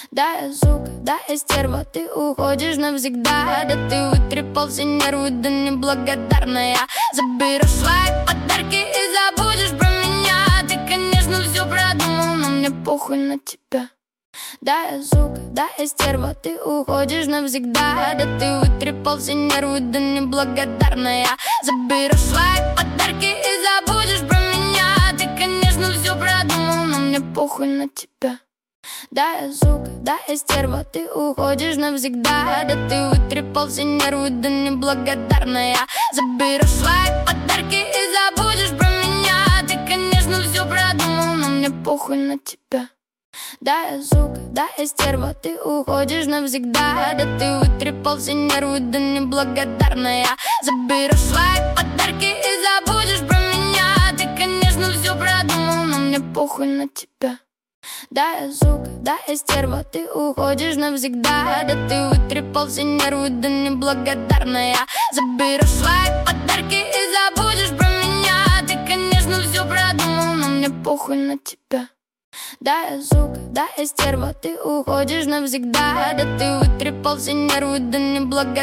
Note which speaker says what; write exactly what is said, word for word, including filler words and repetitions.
Speaker 1: Да, я сука, да, я стерва, ты уходишь навсегда. Да ты вытрепал все нервы, да неблагодарная. Заберешь свои подарки и забудешь про меня. Ты, конечно, все продумал, но мне похуй на тебя. Да, я сука, да, я стерва, ты уходишь навсегда. Да ты вытрепал все нервы, да неблагодарная. Заберешь свои подарки и забудешь про меня. Ты, конечно, все продумал, но мне похуй на тебя. Да, я сука, да, я стерва, ты уходишь навсегда. Да ты вытрепал все нервы, да неблагодарная. Заберешь свои подарки и забудешь про меня. Ты, конечно, все продумал, но мне похуй на тебя. Да, я сука, да, я стерва, ты уходишь навсегда. Да ты вытрепал все нервы, да неблагодарная. Заберешь свои подарки и забудешь про меня. Ты, конечно, все продумал, но мне похуй на тебя. Да, я сука, да, я стерва, ты уходишь навсегда. Да ты вытрепал все нервы, да неблагодарная. Заберешь свои подарки и забудешь про меня. Ты, конечно, все продумал, но мне похуй на тебя. Да, я сука, да, я стерва, ты уходишь навсегда. Да ты вытрепал все нервы, да неблагодарная.